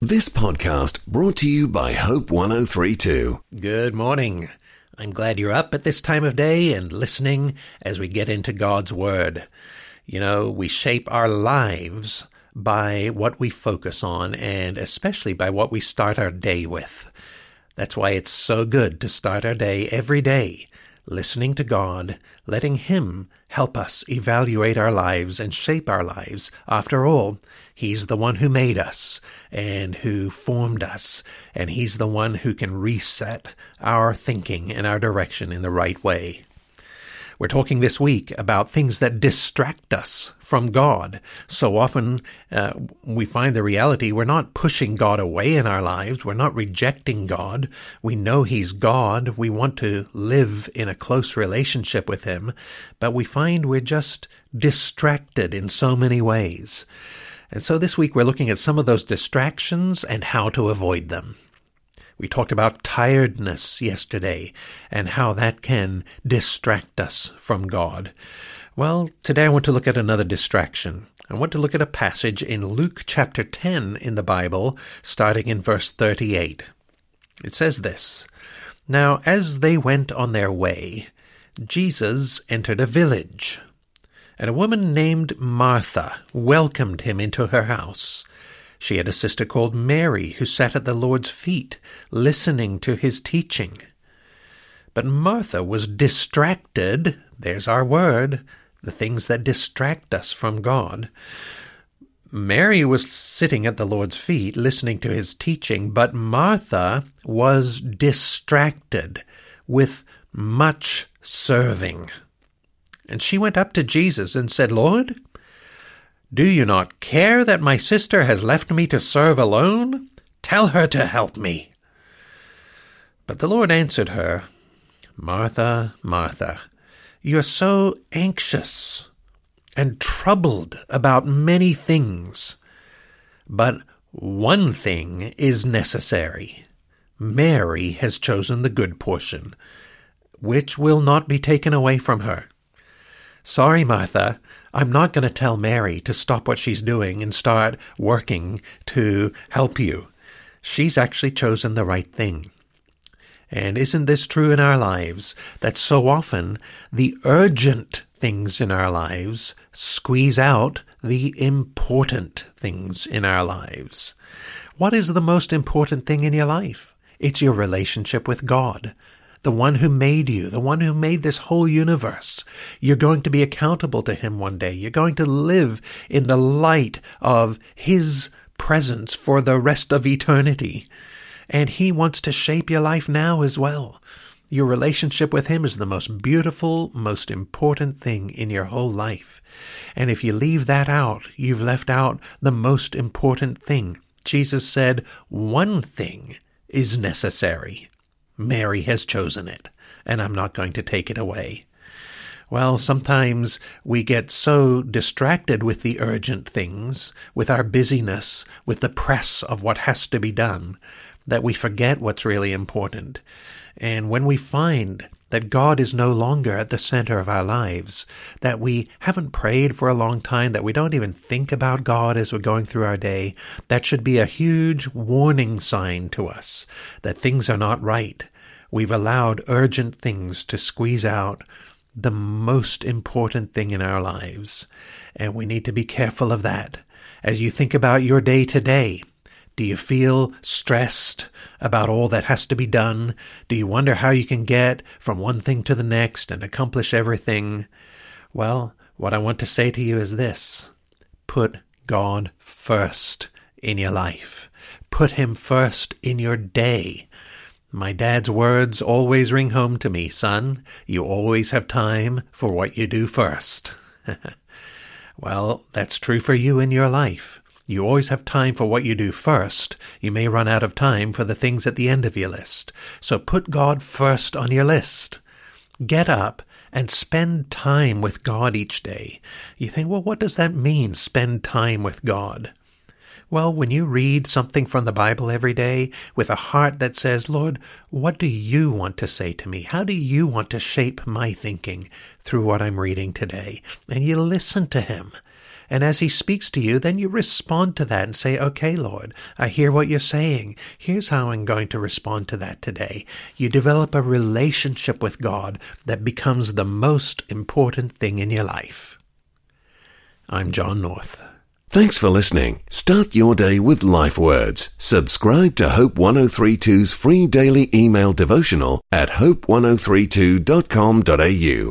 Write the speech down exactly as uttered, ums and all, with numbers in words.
This podcast brought to you by Hope one oh three point two. Good morning. I'm glad you're up at this time of day and listening as we get into God's Word. You know, we shape our lives by what we focus on and especially by what we start our day with. That's why it's so good to start our day every day listening to God, letting Him help us evaluate our lives and shape our lives. After all, He's the one who made us and who formed us, and He's the one who can reset our thinking and our direction in the right way. We're talking this week about things that distract us from God. So often uh, we find the reality we're not pushing God away in our lives. We're not rejecting God. We know He's God. We want to live in a close relationship with Him, but we find we're just distracted in so many ways. And so this week we're looking at some of those distractions and how to avoid them. We talked about tiredness yesterday and how that can distract us from God. Well, today I want to look at another distraction. I want to look at a passage in Luke chapter ten in the Bible, starting in verse thirty-eight. It says this, "Now as they went on their way, Jesus entered a village, and a woman named Martha welcomed him into her house. She had a sister called Mary who sat at the Lord's feet, listening to His teaching. But Martha was distracted, there's our word, the things that distract us from God. Mary was sitting at the Lord's feet, listening to His teaching, but Martha was distracted with much serving. And she went up to Jesus and said, 'Lord, do you not care that my sister has left me to serve alone? Tell her to help me.' But the Lord answered her, 'Martha, Martha, you are so anxious and troubled about many things, but one thing is necessary. Mary has chosen the good portion, which will not be taken away from her. Sorry, Martha, I'm not going to tell Mary to stop what she's doing and start working to help you. She's actually chosen the right thing.' And isn't this true in our lives, that so often the urgent things in our lives squeeze out the important things in our lives? What is the most important thing in your life? It's your relationship with God, the one who made you, the one who made this whole universe. You're going to be accountable to Him one day. You're going to live in the light of His presence for the rest of eternity. And He wants to shape your life now as well. Your relationship with Him is the most beautiful, most important thing in your whole life. And if you leave that out, you've left out the most important thing. Jesus said, one thing is necessary. Mary has chosen it, and I'm not going to take it away. Well, sometimes we get so distracted with the urgent things, with our busyness, with the press of what has to be done, that we forget what's really important. And when we find that God is no longer at the center of our lives, that we haven't prayed for a long time, that we don't even think about God as we're going through our day, that should be a huge warning sign to us that things are not right. We've allowed urgent things to squeeze out the most important thing in our lives, and we need to be careful of that. As you think about your day to day, do you feel stressed about all that has to be done? Do you wonder how you can get from one thing to the next and accomplish everything? Well, what I want to say to you is this: put God first in your life. Put Him first in your day. My dad's words always ring home to me, son. You always have time for what you do first. Well, that's true for you in your life. You always have time for what you do first. You may run out of time for the things at the end of your list. So put God first on your list. Get up and spend time with God each day. You think, well, what does that mean, spend time with God? Well, when you read something from the Bible every day with a heart that says, Lord, what do you want to say to me? How do you want to shape my thinking through what I'm reading today? And you listen to Him. And as he speaks to you, then you respond to that and say, okay, Lord, I hear what you're saying. Here's how I'm going to respond to that today. You develop a relationship with God that becomes the most important thing in your life. I'm John North. Thanks for listening. Start your day with Life Words. Subscribe to Hope ten thirty-two's free daily email devotional at hope ten thirty-two dot com dot a u.